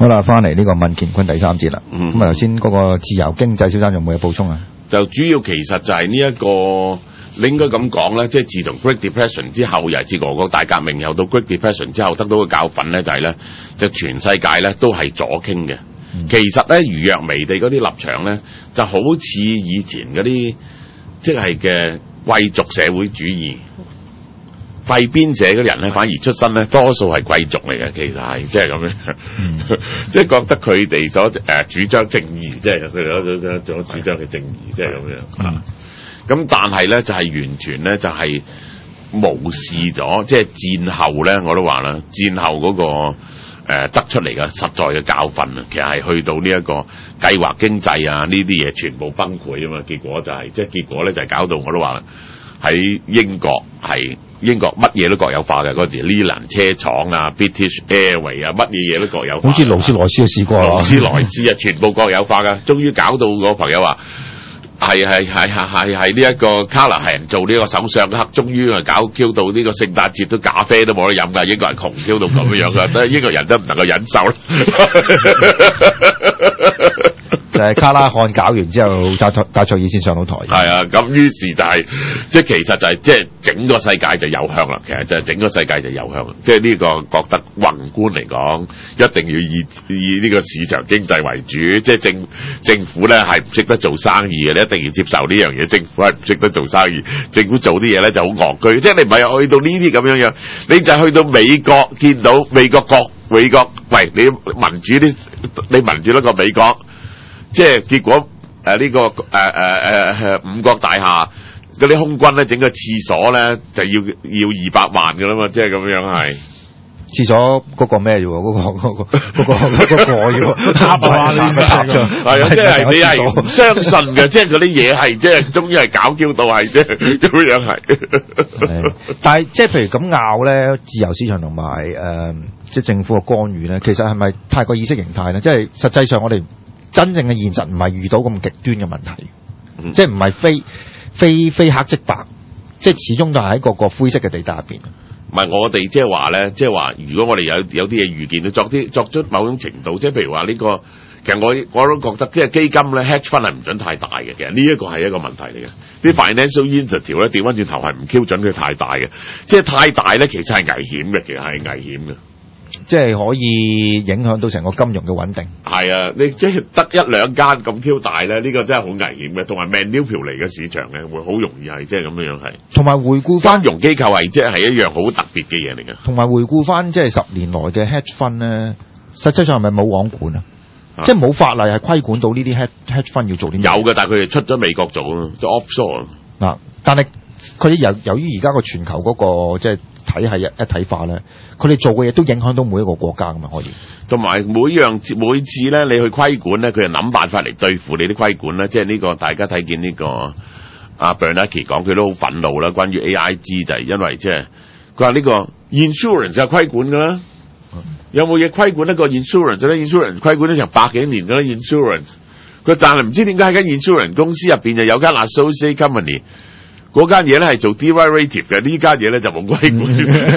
好啦，翻嚟呢個問乾坤第三節啦。咁啊，頭先嗰個自由經濟，小生有冇嘢補充啊？ 就主要其實就係呢一個，你應該咁講咧，即係自從 Great Depression 之後，尤其是俄國大革命，又到 Great Depression 之後，得到嘅教訓咧就係咧，就全世界咧都係左傾嘅。其實咧，余若薇地嗰啲立場咧，就好似以前嗰啲，即係嘅貴族社會主義。廢邊社嗰啲人咧，反而出身咧，多數係貴族嚟嘅，其實係即係咁樣，即係覺得佢哋所主張正義，即係佢哋所主張嘅正義，即係咁樣。咁但係咧，就係完全咧，就係無視咗，即係戰後咧，我都話啦，戰後嗰個得出嚟嘅實在嘅教訓啊，其實係去到呢一個計劃經濟啊，呢啲嘢全部崩潰啊嘛，結果就係即係結果咧，就係搞到我都話啦，喺英國乜嘢都國有化嘅嗰陣時 ，Leland 車廠啊 ，British Airways 啊，乜嘢嘢都國有化。好似勞斯萊斯都試過啦。勞斯萊斯啊，全部國有化㗎，終於搞到個朋友話係呢一個卡納係人做呢個首相刻，終於係搞 Q 到呢個聖誕節都咖啡都冇得飲㗎，英國人窮 Q 到咁樣㗎，得英國人都唔能夠忍受啦。 就係卡拉漢搞完之後，戴卓爾先上到台。 係啊，咁於是就係即係其實就係即係整個世界就有向啦。其實就係整個世界就有向啦。即係呢個覺得宏觀嚟講，一定要以呢個市場經濟為主。即係政府咧係唔識得做生意嘅，你一定要接受呢樣嘢。政府係唔識得做生意，政府做啲嘢咧就好戇居。即係你唔係去到呢啲咁樣樣，你就去到美國見到美國，喂，你民主一個美國。即係結果呢個五角大廈嗰啲空軍咧整個廁所咧就要200萬㗎啦嘛，即係咁樣係。廁所嗰個咩啫喎？嗰個要800萬呢？係啊，即係你係唔相信嘅，即係嗰啲嘢係即係終於係搞嬌到係即係咁樣係。 但係即係譬如咁拗咧，自由市場同埋即係政府嘅干預咧，其實係咪太過意識形態咧？即係實際上我哋真正嘅現實唔係遇到咁極端嘅問題，即係唔係非黑即白，即係始終都係喺個灰色嘅地帶入邊。 唔係我哋即係話咧，即係話如果我哋有啲嘢預見到作出某種程度，即係譬如話呢個，其實我都覺得即係基金咧 hedge fund 係唔準太大嘅，其實呢一個係一個問題嚟嘅。啲 financial institute 咧調翻轉頭係唔 Q 準佢太大嘅，即係太大咧其實係危險嘅，其實係危險嘅。 即係可以影響到成個金融嘅穩定。 係啊，你即係得一兩間咁 Q 大咧，呢個真係好危險嘅，同埋 manipulate 嚟嘅市場咧，會好容易係即係咁樣係。同埋回顧翻金融機構係即係一樣好特別嘅嘢嚟嘅。 同埋回顧翻即係10年來嘅 hedge fund 咧，實際上係咪冇網管啊？即係冇法例係規管到呢啲 hedge fund 要做啲咩？ 有嘅，但係佢哋出咗美國做咯，即 offshore 嗱，但係佢哋由於而家個全球嗰個即係體系一體化咧，佢哋做嘅嘢都影響到每一個國家噶嘛，可以。同埋每次咧，你去規管咧，佢就諗辦法嚟對付你啲規管咧。即係呢個大家睇見呢個阿 Bernanke 講，佢都好憤怒啦。關於 AIG 就係因為即係佢話呢個 insurance 就係規管噶啦，有冇嘢規管得過 insurance 咧 ？insurance 規管咗成100幾年噶啦 insurance。佢但係唔知點解喺間 insurance 公司入邊就有間 associate company。嗰間嘢咧係做 derivative 嘅，呢間嘢咧就冇規管。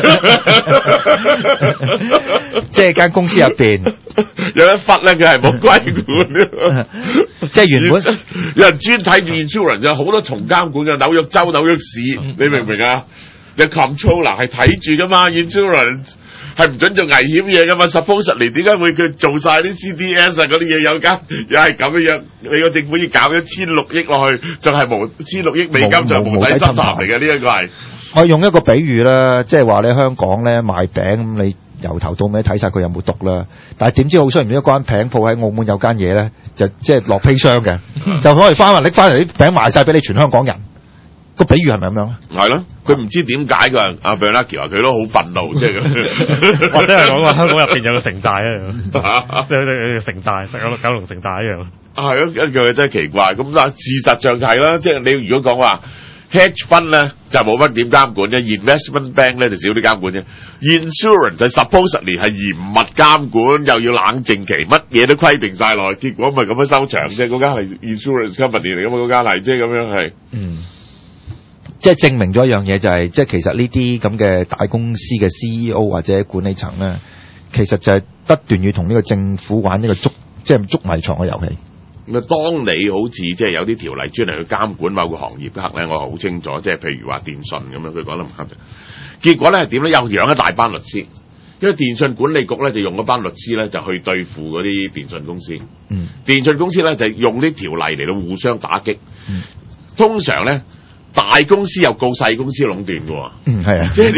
即係間公司入邊有一忽咧，佢係冇規管。即係原本有人專睇住 insurance，有好多重監管嘅，紐約州、紐約市，你明唔明啊？你 controller 係睇住噶嘛 ，insurance 係唔準做危險嘢噶嘛 ，supposedly 點解會佢做晒啲 CDS 啊嗰啲嘢有間又係咁樣，你個政府要搞1600億落去，就係1600億美金就無底深潭嚟嘅呢一個係。我用一個比喻啦，即係話你香港咧賣餅咁，你由頭到尾睇晒佢有冇毒啦，但係點知好衰唔知一間餅鋪喺澳門有間嘢咧，就即係落砒霜嘅，就可以拎翻嚟啲餅賣晒俾你全香港人。個比喻係咪咁樣咧？係咯，佢唔知點解㗎。阿 Bernanke 話佢都好憤怒，即係咁。或者係講話香港入邊有個城大一樣，即係城大，九龍城大一樣。係咯，一句真係奇怪。咁但係事實上就係啦，即係你如果講話 hedge fund 咧就冇乜點監管啫 ，investment bank 咧就少啲監管啫。insurance 就 supposedly 係嚴密監管，又要冷靜期，乜嘢都規定晒落去，結果咪咁樣收場啫。嗰間係 insurance company 嚟㗎嘛，嗰間係即係咁樣係。即係證明咗一樣嘢就係，即係其實呢啲咁嘅大公司嘅 CEO 或者管理層咧， 其實就係不斷要同呢個政府玩呢個捉迷藏嘅遊戲。 咁啊，當你好似即係有啲條例專嚟去監管某個行業嘅刻咧，我好清楚，即係譬如話電信咁樣，佢講得唔啱。結果咧係點咧？又養一大班律師，因為電信管理局咧就用嗰班律師咧就去對付嗰啲電信公司。電信公司咧就用啲條例嚟到互相打擊。通常咧，大公司又告細公司壟斷嘅喎。 係啊， 即係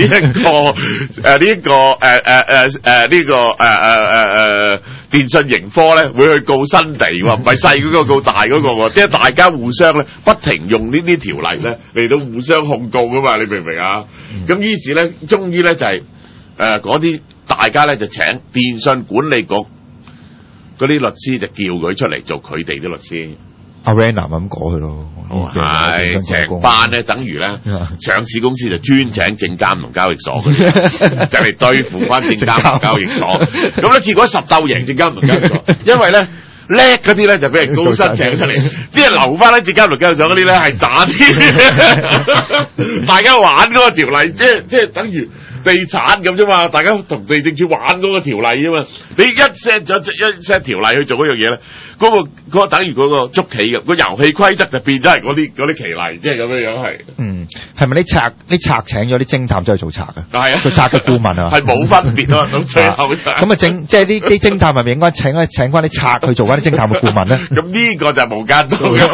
電信盈科咧會去告新地喎，唔係細嗰個告大嗰個喎。即係大家互相咧不停用呢啲條例咧嚟到互相控告噶嘛，你明唔明啊？咁於是咧，終於咧就係嗰啲大家咧就請電信管理局嗰啲律師就叫佢出嚟做佢哋啲律師。 阿 Rana 咪咁過去咯， 係成班咧，等於咧上市公司就專請證監同交易所嘅，就嚟對付翻證監同交易所。咁咧結果10鬥贏證監同交易所，因為咧叻嗰啲咧就俾人高薪請出嚟，即係留翻喺證監同交易所嗰啲咧係渣啲。大家玩嗰個條例，即係等於地產咁啫嘛，大家同地政處玩嗰個條例啫嘛。你一 set 條例去做嗰樣嘢咧，嗰個等於嗰個捉棋嘅個遊戲規則就變咗係嗰啲棋例，即係咁樣樣係。 係咪你賊請咗啲偵探走去做賊啊？ 係啊， 做賊嘅顧問啊？係冇分別啊，到最後咁啊即係啲偵探係咪應該請翻啲賊去做翻啲偵探嘅顧問咧？ 咁呢個就係無間道嘅。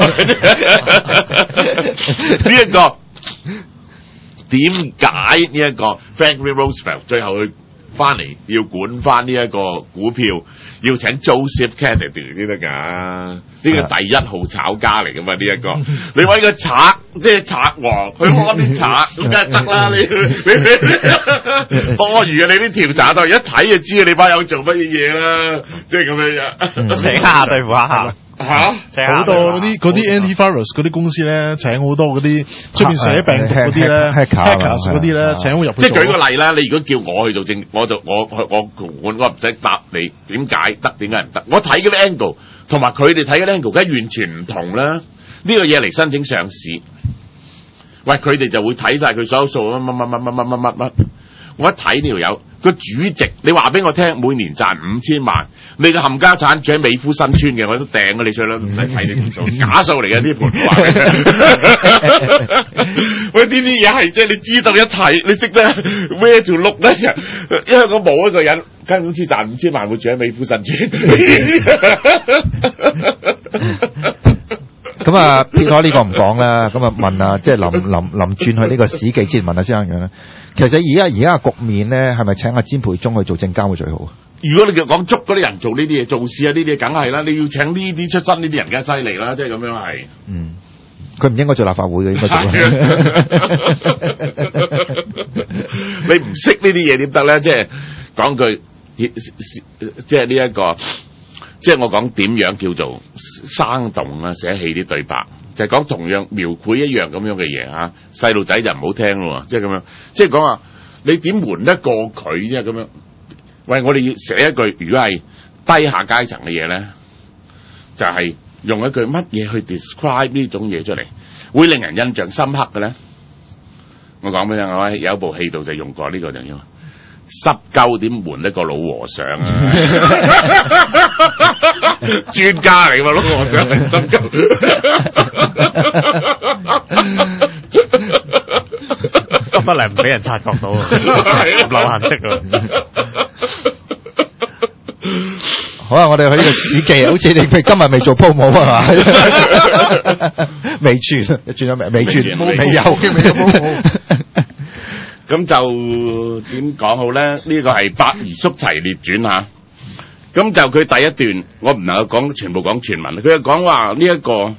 呢一個點解呢一個 Franklin Roosevelt 最後佢翻嚟要管翻呢一個股票，要請 Joseph Kennedy 先得㗎？呢個第一號炒家嚟㗎嘛？呢一個你揾個賊，即係賊王去開啲賊，咁梗係得啦！你多餘嘅你啲調查隊一睇就知你班友做乜嘢啦，即係咁樣樣。 請下對付下。 好多嗰啲 antivirus 嗰啲公司咧，請好多嗰啲出邊寫病毒嗰啲咧 hackers 嗰啲咧，請我入去做。 即係舉個例啦，你如果叫我去做證，我唔使答你點解得，點解唔得？我睇嗰啲 angle 同埋佢哋睇嘅 angle 梗係完全唔同啦。呢個嘢嚟申請上市，喂，佢哋就會睇晒佢所有數乜。我一睇呢條友個主席，你話俾我聽，每年賺5000萬，你個冚家產住喺美孚新村嘅，我都掟咗你出啦，唔使睇你條數，假數嚟嘅呢盤話。喂，呢啲嘢係即係你知道一切，你識得 where to look 咧，因為我冇一個人間公司賺5000萬會住喺美孚新村。 咁啊，撇開呢個唔講啦，咁啊問啊，即係臨轉去呢個史記之前問下先生樣咧。其實而家嘅局面咧，係咪請阿詹培忠去做證監會最好啊？ 如果你講捉嗰啲人做呢啲嘢，做事啊呢啲，梗係啦。你要請呢啲出身呢啲人，梗係犀利啦，即係咁樣係。 佢唔應該做立法會嘅，應該做。 你唔識呢啲嘢點得咧？即係講句，即係呢一個，即係我講點樣叫做生動啊，寫戲啲對白。就係講同樣描繪一樣咁樣嘅嘢嚇，細路仔就唔好聽咯，即係咁樣，即係講話你點瞞得過佢啫咁樣？喂，我哋要寫一句，如果係低下階層嘅嘢咧，就係用一句乜嘢去 describe 呢種嘢出嚟，會令人印象深刻嘅咧？我講俾你聽，有一部戲度就用過呢個就要濕鳩點瞞得個老和尚啊！專家嚟嘛，老和尚係濕鳩， 濕不嚟唔俾人察覺到，流痕跡啊！ 好啊，我哋去呢個史記，好似你今日未做鋪模啊嘛？未轉咗未轉，未有鋪模。 咁就點講好咧？呢個係百兒叔齊列傳嚇。咁就佢第一段，我唔能夠講全部講全文。佢就講話呢一個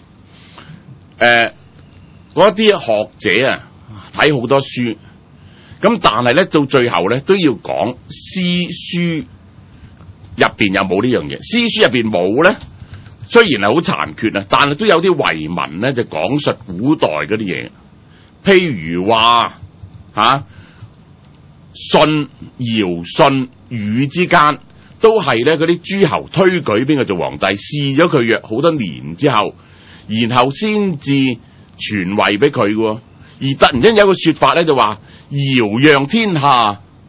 嗰啲學者啊，睇好多書，咁但係咧到最後咧都要講詩書入邊有冇呢樣嘢？詩書入邊冇咧，雖然係好殘缺啊，但係都有啲遺文咧，就講述古代嗰啲嘢，譬如話舜、堯、舜、禹之間都係咧嗰啲諸侯推舉邊個做皇帝，試咗佢約好多年之後，然後先至傳位俾佢嘅。而突然間有個說法咧，就話堯讓天下，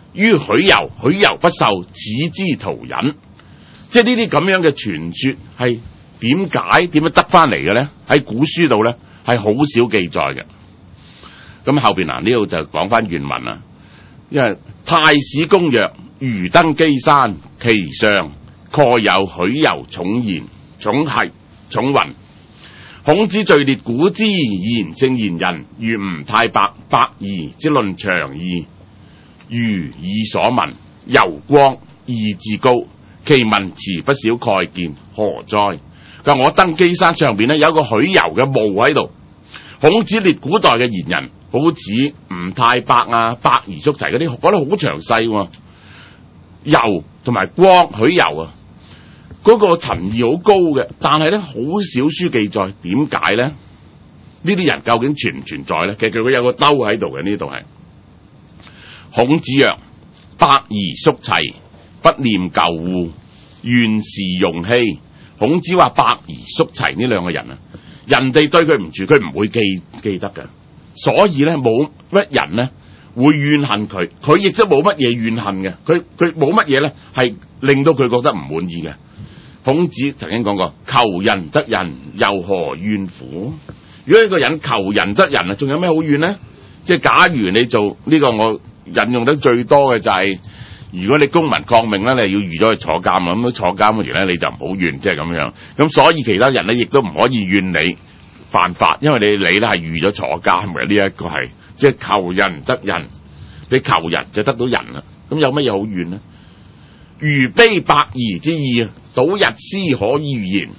於許由，許由不受，此之徒隱。即係呢啲咁樣嘅傳說係點樣得翻嚟嘅咧？喺古書度咧係好少記載嘅。咁後邊呢度就講翻原文啦。因為太史公曰：余登基山，其上蓋有許由重言，重云。孔子序列古之言正言人，如吳太白、伯夷之論長義，余以所聞。由光意志高，其文辭不少蓋見，何哉？佢話我登基山上邊有一個許由嘅墓喺度。孔子列古代嘅賢人，好似吳太白啊、伯夷叔齊嗰啲，講得好詳細喎。由同埋光許由啊，嗰個陳義好高嘅，但係咧好少書記載，點解咧？呢啲人究竟存唔存在咧？其實佢有個兜喺度嘅，呢度係孔子曰：伯夷叔齊，不念舊惡，願是容器。孔子話伯夷叔齊呢兩個人啊，人哋對佢唔住，佢唔會記得嘅，所以咧冇乜人咧會怨恨佢，佢亦都冇乜嘢怨恨嘅，佢冇乜嘢咧係令到佢覺得唔滿意嘅。孔子曾經講過：求人得人，又何怨乎？如果一個人求人得人啊，仲有咩好怨呢？即係假如你做呢個，我引用得最多嘅就係，如果你公民抗命咧，你要預咗去坐監啦，咁坐監嗰時咧你就唔好怨，即係咁樣。咁所以其他人咧亦都唔可以怨你犯法，因為你咧係預咗坐監嘅。呢一個係即係求人得人，你求人就得到人啦。咁有乜嘢好怨呢？如悲伯夷之意，倒日思可寓言。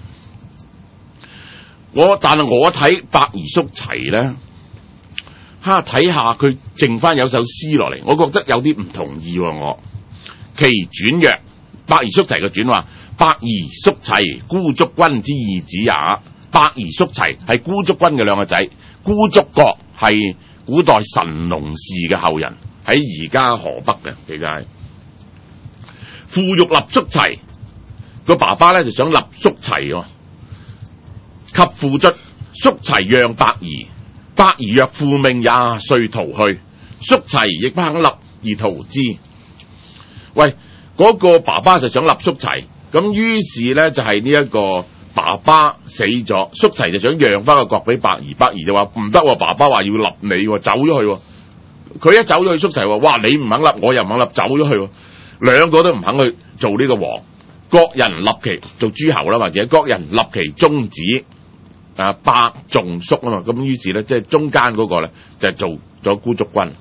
但係我睇伯夷叔齊咧，睇下佢剩翻有首詩落嚟，我覺得有啲唔同意喎。其傳曰：伯夷叔齊嘅傳話，伯夷叔齊孤竹君之二子也。伯夷叔齊係孤竹君嘅兩個仔，孤竹國係古代神農氏嘅後人，喺而家河北嘅，其實係父欲立叔齊，個爸爸咧就想立叔齊喎。及父卒，叔齊讓伯夷，伯夷若父命也，遂逃去。叔齊亦不肯立而逃之。喂，嗰個爸爸就想立叔齊，咁於是咧就係呢一個爸爸死咗，叔齊就想讓翻個國俾伯夷，伯夷就話唔得，爸爸話要立你，走咗去。佢一走咗去，叔齊話：哇，你唔肯立，我又唔肯立，走咗去。兩個都唔肯去做呢個王，各人立其做諸侯啦，或者各人立其宗子。伯仲叔啊嘛，咁於是咧，即係中間嗰個咧就做咗孤竹君。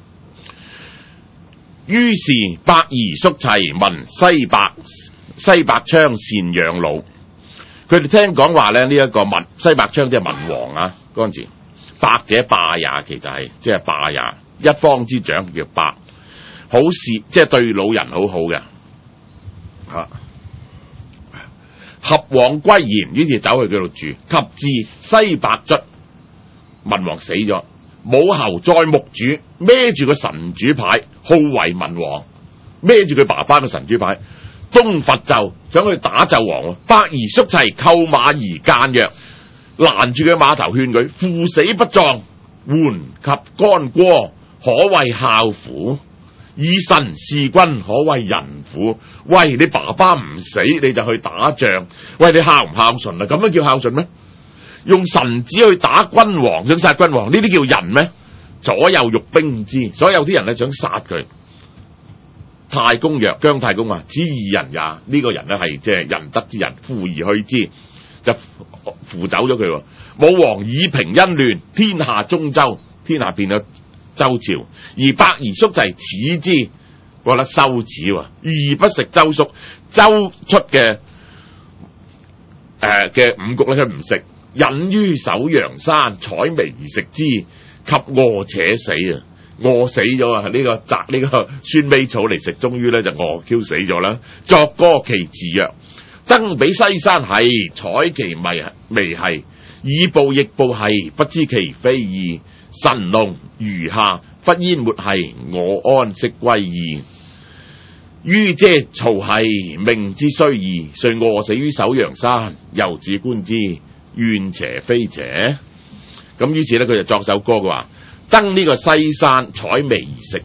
於是伯夷叔齊聞西伯昌善養老，佢哋聽講話咧呢一個西伯昌即係文王啊，嗰陣時伯者霸也，其實係即係霸也，一方之長叫伯，好事即係對老人好好嘅。合往歸延，於是走去佢度住。及至西伯卒，文王死咗，武侯再牧主，孭住個神主牌，號為文王，孭住佢爸爸嘅神主牌，東伐紂，想去打紂王。伯夷叔齊扣馬而諫曰，攔住佢馬頭勸佢：父死不葬，緩及干戈，可謂孝乎？以神事君，可謂仁乎？喂，你爸爸唔死你就去打仗，喂，你孝唔孝順啊？咁樣叫孝順咩？用神子去打君王，想殺君王，呢啲叫仁咩？左右欲兵之，所以有啲人咧想殺佢。太公曰：姜太公話：此義人也，呢個人咧係即係仁德之人，扶而去之，就扶走咗佢。武王以平恩亂，天下中周，天下變咗周朝，而伯夷叔齊恥之，覺得羞恥，而不食周粟，周出嘅五穀咧佢唔食，隱於首陽山，採薇而食之，及餓且死啊！餓死咗啊！呢個摘呢個酸薇草嚟食，終於咧就餓 Q 死咗啦。作歌其詞曰：登比西山兮，採其微兮，以暴易暴兮，不知其非義。神農餘下，不淹沒兮，我安適歸意。於嗟曹兮，命之雖異，遂餓死於首陽山。由此觀之，怨邪非邪。咁於是咧，佢就作首歌嘅話：登呢個西山，採薇而食，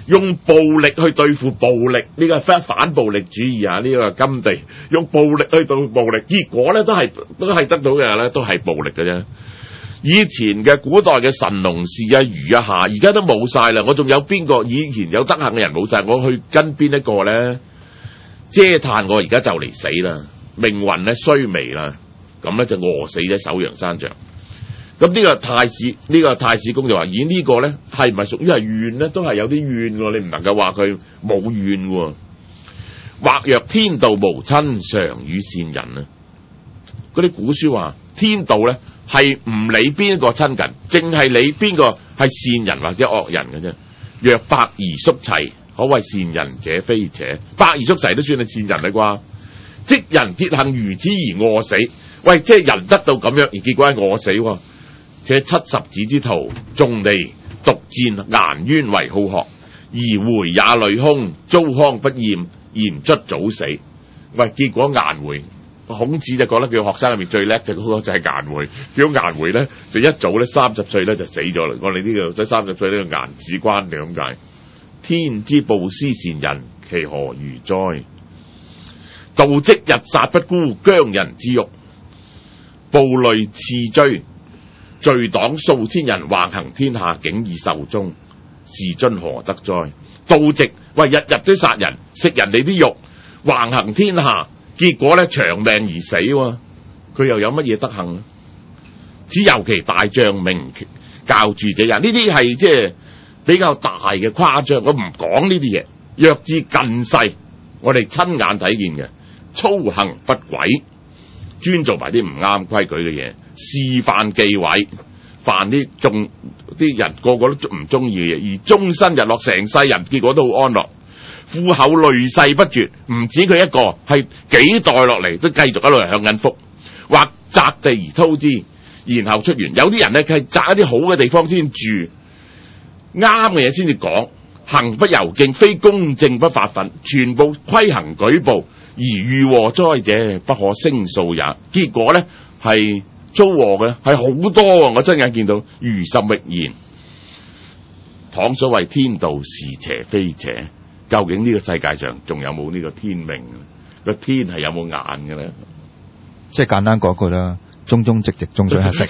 用暴力去對付暴力，呢個係反暴力主義啊！呢個甘地用暴力去對付暴力，結果咧都係得到嘅咧，都係暴力嘅啫。以前嘅古代嘅神農氏啊、虞啊、夏，而家都冇晒啦。我仲有邊個以前有德行嘅人冇晒？我去跟邊一個咧？嗟嘆我而家就嚟死啦，命運咧衰微啦，咁咧就餓死喺首陽山上。咁呢個太史公就話：咦，呢個咧係唔係屬於係怨咧？都係有啲怨喎，你唔能夠話佢冇怨喎。或若天道無親，常與善人啊！嗰啲古書話天道咧係唔理邊一個親近，淨係理邊個係善人或者惡人嘅啫。若百而叔齊，可謂善人者非且。百而叔齊都算係善人啦啩？即人鐵行如此而餓死，喂，即係人得到咁樣而結果係餓死喎。這70子之徒，眾地獨戰顏淵為好學，而回也累空，糟糠不厭，言卒早死。喂，結果顏回，孔子就覺得佢學生入面最叻就嗰個就係顏回，叫顏回咧就一早咧30歲咧就死咗啦。我哋呢個即係30歲呢個顏子關嘅咁解。天之暴施善人，其何如哉？道即日殺不辜，姜人之辱，暴戾刺追。罪黨數千人橫行天下，竟以壽終，是君何得哉？盜籍喂，日日都殺人，食人哋啲肉，橫行天下，結果咧長命而死喎。佢又有乜嘢德行呢？只有其大將名教住這人，呢啲係即係比較大嘅誇張。我唔講呢啲嘢，若至近世，我哋親眼睇見嘅操行不軌，專做埋啲唔啱規矩嘅嘢。示範忌諱，犯啲人個個都唔中意嘅嘢，而終身日落成世人，結果都好安樂。富厚累世不絕，唔止佢一個，係幾代落嚟都繼續一路向緊福。或擇地而討之，然後出園。有啲人咧係擇一啲好嘅地方先住，啱嘅嘢先至講。行不由徑，非公正不法訓，全部規行矩步，而遇禍災者不可勝數也。結果咧係遭禍嘅係好多喎，我真眼見到如實域言。倘所謂天道是邪非邪，究竟呢個世界上仲有冇呢個天命？個天係有冇眼嘅咧？ 即係簡單講句啦，忠忠直直，眾水乞食。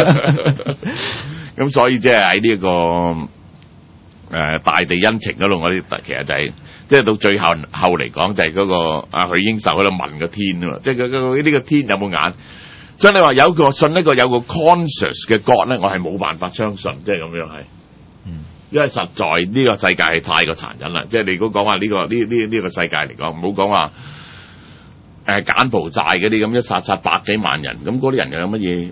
咁所以即係喺呢個大地恩情嗰度，我哋其實就係即係到最後嚟講，就係嗰個阿許英秀喺度問個天啊嘛，即係佢呢個天有冇眼？所以你話有個信一個有個 conscious 嘅 God 咧，我係冇辦法相信，即係咁樣係。因為實在呢個世界係太過殘忍啦，即係你如果講話呢個世界嚟講，唔好講話柬埔寨嗰啲咁一殺百幾萬人，咁嗰啲人又有乜嘢？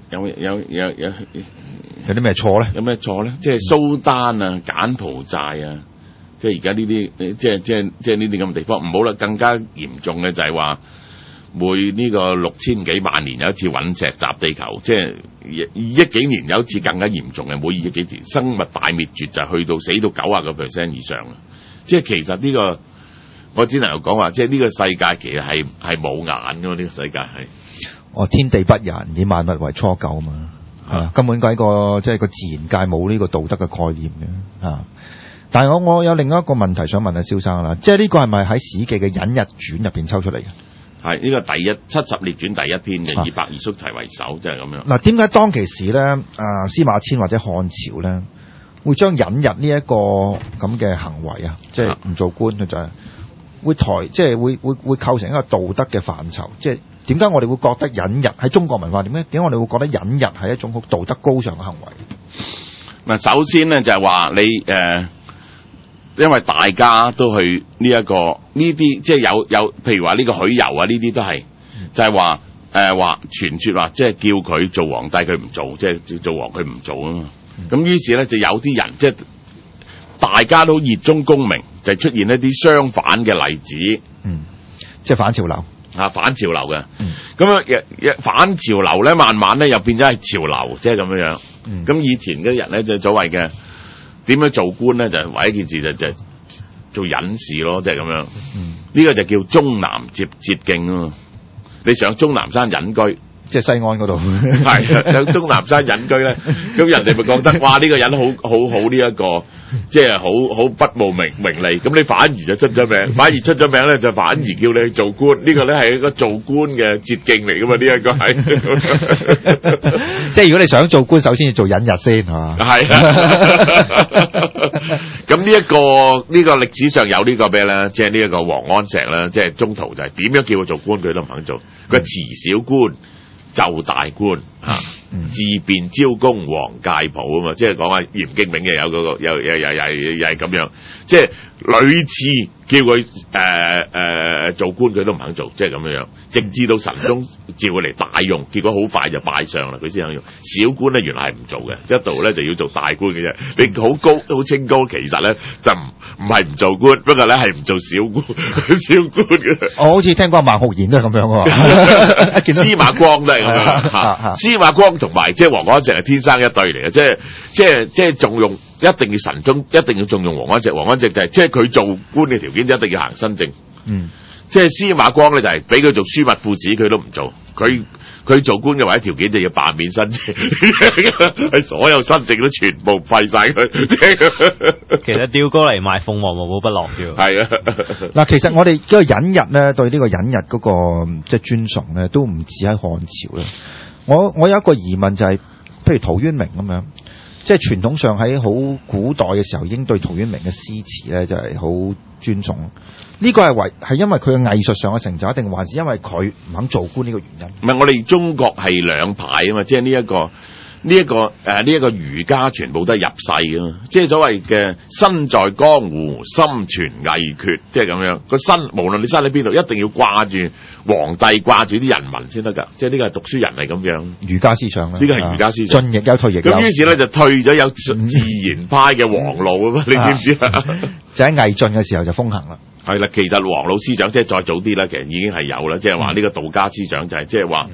有啲咩錯咧？ 有咩錯咧？即係蘇丹啊、柬埔寨啊，即係而家呢啲，即係呢啲咁嘅地方，唔好啦。更加嚴重嘅就係話，每呢個6000幾萬年有一次隕石襲地球，即係2億幾年有一次更加嚴重嘅，每2億幾年生物大滅絕就去到死到90% 以上啦。即係其實呢個我只能夠講話，即係呢個世界其實係冇眼㗎嘛，呢個世界係天地不仁，以萬物為芻狗啊嘛。根本喺個即係個自然界冇呢個道德嘅概念嘅。但係我有另一個問題想問阿蕭生啦，即係呢個係咪喺《史記》嘅隱逸傳入邊抽出嚟嘅？ 係呢個第70列傳第一篇嘅，以百而叔齊為首，即係咁樣。嗱， 點解當其時咧，司馬遷或者漢朝咧，會將隱逸呢一個咁嘅行為啊，即係唔做官嘅就係即係會構成一個道德嘅範疇，即係。點解我哋會覺得隱逸喺中國文化點解我哋會覺得隱逸係一種好道德高尚嘅行為？ 嗱，首先咧就係話你因為大家都去呢一個呢啲，即係有譬如話呢個許攸啊，呢啲都係就係話話傳說話，即係叫佢做皇帝佢唔做，即係做王佢唔做啊嘛。咁於是咧就有啲人即係大家都熱衷功名，就出現一啲相反嘅例子， 即係反潮流。 反潮流嘅，咁樣反潮流咧，慢慢咧又變咗係潮流，即係咁樣。咁以前嗰啲人咧就所謂嘅點樣做官咧，就唯一件事就做隱士咯，即係咁樣。呢個就叫終南捷徑啊！你上終南山隱居， 即係西安嗰度， 係上終南山隱居咧，咁人哋咪覺得哇呢個人好呢一個即係好不務名利，咁你反而就出咗名，反而出咗名咧就反而叫你去做官，呢個咧係一個做官嘅捷徑嚟噶嘛，呢一個係。 即係如果你想做官，首先要做引日先係嘛？係啊。咁呢個歷史上有呢個咩咧？即係呢一個王安石咧，即係中途就係點樣叫佢做官，佢都唔肯做。佢辭小官就大官自辯招公黃介甫啊嘛，即係講下嚴敬明嘅有嗰個又係咁樣，即係屢次叫佢做官佢都唔肯做，即係咁樣，直至到神宗召佢嚟大用，結果好快就拜相啦，佢先肯用。小官咧原來係唔做嘅，一度咧就要做大官嘅啫。你好高好清高，其實咧就唔係唔做官，不過咧係唔做小官嘅。 我好似聽過孟浩然都係咁樣喎， 司馬光都係咁樣。司馬光同埋即係王安石係天生一對嚟嘅，即係重用。一定要神宗，一定要重用王安石。王安石就係即係佢做官嘅條件一定要行新政。即係司馬光咧就係俾佢做樞密副使，佢都唔做。佢做官嘅話，條件就要罷免新政，係所有新政都全部廢晒佢。 其實調過嚟賣鳳凰冇不落嘅。 係啊， 嗱，其實我哋呢個隱日咧，對呢個隱日嗰個即係尊崇咧，都唔止喺漢朝咧。我有一個疑問就係，譬如陶淵明咁樣。即係傳統上喺好古代嘅時候已經對陶淵明嘅詩詞咧就係好尊重。呢個係因為佢嘅藝術上嘅成就，定還是因為佢唔肯做官呢個原因？ 唔係，我哋中國係兩派啊嘛，即係呢一個儒家全部都係入世啊嘛，即係所謂嘅身在江湖，心存毅決，即係咁樣。個身無論你身喺邊度，一定要掛住皇帝，掛住啲人民先得㗎。即係呢個係讀書人係咁樣。 儒家思想啦， 呢個係儒家思想。 進亦有退亦有。 咁於是咧就退咗有自然派嘅黃路啊嘛，你知唔知啊？ 就喺魏晉嘅時候就風行啦。 係啦，其實黃老思想即係再早啲啦，其實已經係有啦，即係話呢個道家思想就係即係話。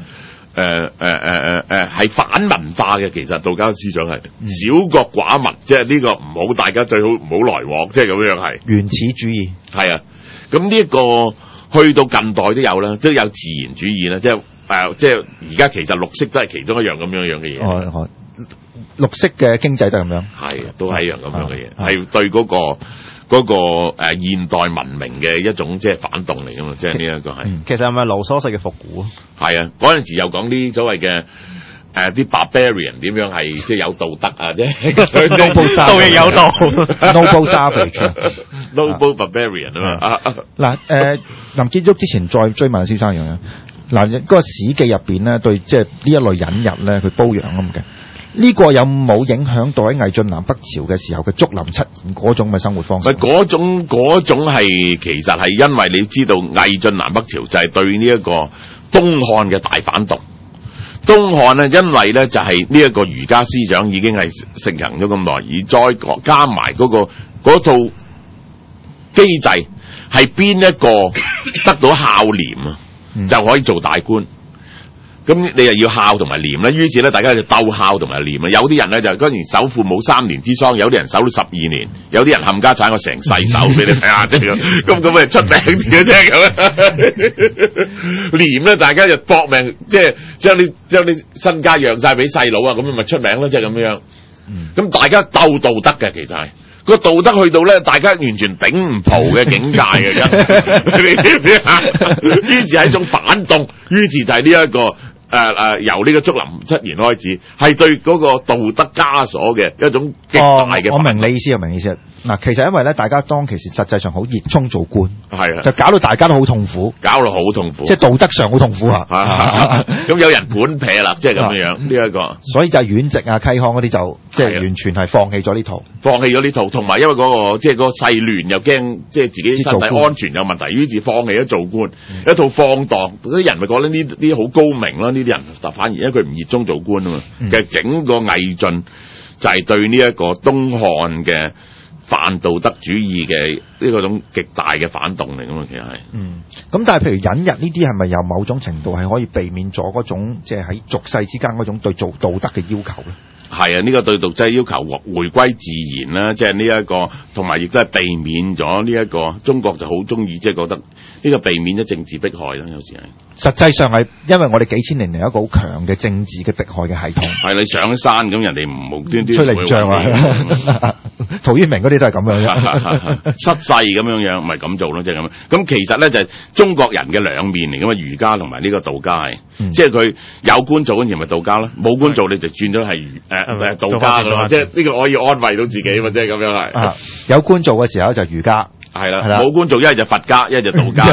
係反文化嘅，其實道家思想係小國寡民，即係呢個唔好，大家最好唔好來往，即係咁樣係原始主義。 係啊，咁呢一個去到近代都有啦，都有自然主義啦，即係而家其實綠色都係其中一樣咁樣嘅嘢。 綠色嘅經濟都係咁樣， 係都係一樣咁樣嘅嘢，係對嗰個現代文明嘅一種即係反動嚟噶嘛，即係呢一個係。 其實係咪盧梭式嘅復古啊？ 係啊，嗰陣時又講啲所謂嘅啲 barbarian 點樣係即係有道德啊，即係道亦有道 ，noble savage，noble barbarian 啊嘛。 嗱林建築之前再追問先生一樣嘢，嗱嗰個史記入邊咧對即係呢一類隱逸咧佢褒揚咁嘅。呢個有冇影響到喺魏晉南北朝嘅時候嘅竹林七賢嗰種嘅生活方式？ 嗰種係其實係因為你知道魏晉南北朝就係對呢一個東漢嘅大反動。東漢呢，因為呢就係呢一個儒家思想已經係盛行咗咁耐，而再加埋嗰套機制係邊一個得到孝廉啊，就可以做大官。咁你又要孝同埋廉咧，於是咧大家就鬥孝同埋廉啊！有啲人咧就嗰年守父母3年之喪，有啲人守到12年，有啲人冚家產我成世守俾你睇下，即係咁咪出名啲嘅啫咁。廉咧大家就搏命，即係將啲身家讓晒俾細佬啊，咁咪出名咯，即係咁樣。咁大家鬥道德嘅，其實係個道德去到咧，大家完全頂唔蒲嘅境界嘅，你知唔知啊？於是係一種反動，於是就係呢一個。由呢個竹林七賢開始，係對嗰個道德枷鎖嘅一種極大嘅。 我明你意思，嗱，其實因為咧，大家當其時實際上好熱衷做官， 係啊， 就搞到大家都好痛苦， 搞到好痛苦， 即係道德上好痛苦嚇。 咁有人盤撇啦，即係咁樣呢一個。 所以就係阮籍啊、溪康嗰啲就即係完全係放棄咗呢套， 同埋因為嗰個即係個勢亂又驚，即係自己身體安全有問題，於是放棄咗做官，一套放蕩。啲人咪覺得呢啲好高明啦，呢啲人反而因為佢唔熱衷做官啊嘛。其實整個魏晉就係對呢一個東漢嘅反道德主義嘅呢個種極大嘅反動嚟噶嘛，其實係。 咁但係譬如隱逸呢啲係咪有某種程度係可以避免咗嗰種即係喺俗世之間嗰種對做道德嘅要求咧？係啊，呢個對道德要求回歸自然啦，即係呢一個，同埋亦都係避免咗呢一個中國就好中意即係覺得呢個避免咗政治迫害啦，有時係。 實際上係因為我哋幾千年嚟一個好強嘅政治嘅迫害嘅系統。 係你上山咁，人哋無端端吹你唔脹啊！陶淵明嗰啲都係咁樣啫， 失勢咁樣，咪咁做咯，即係咁。咁其實咧就係中國人嘅兩面嚟噶嘛，儒家同埋呢個道家係，即係佢有官做嗰陣時咪道家咯，冇官做你就轉咗係道家噶咯，即係呢個可以安慰到自己嘛，即係咁樣係。 有官做嘅時候就儒家。係啦， 冇官做，一係就佛家，一係就道家，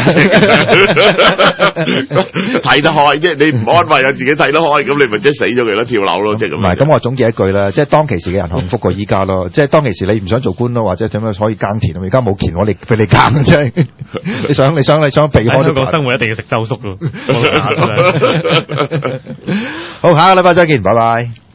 睇得開，即係你唔安慰啊，自己睇得開，咁你咪即係死咗佢咯，跳樓咯，即係咁。唔係，咁我總結一句啦，即係當其時嘅人幸福過依家咯，即係當其時你唔想做官咯，或者點樣可以耕田，而家冇田我哋俾你耕，即係你想避開香港生活一定要食周粟咯。 好，下個禮拜再見，拜拜。